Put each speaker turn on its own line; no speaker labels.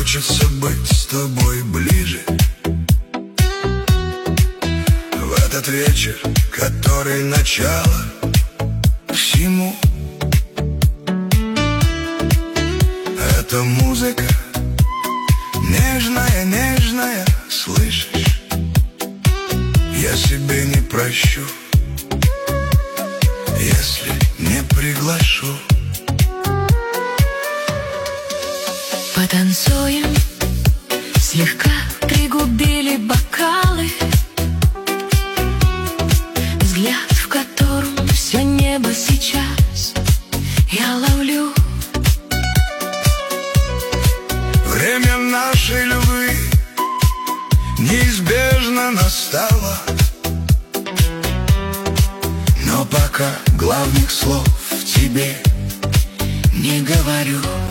хочется быть с тобой ближе. В этот вечер, который начало всему. Эта музыка нежная, нежная, слышишь? Я себе не прощу, если не приглашу.
Потанцуем, слегка пригубили бокалы, взгляд, в котором все небо сейчас я ловлю.
Время нашей любви неизбежно настало, но пока главных слов тебе не говорю.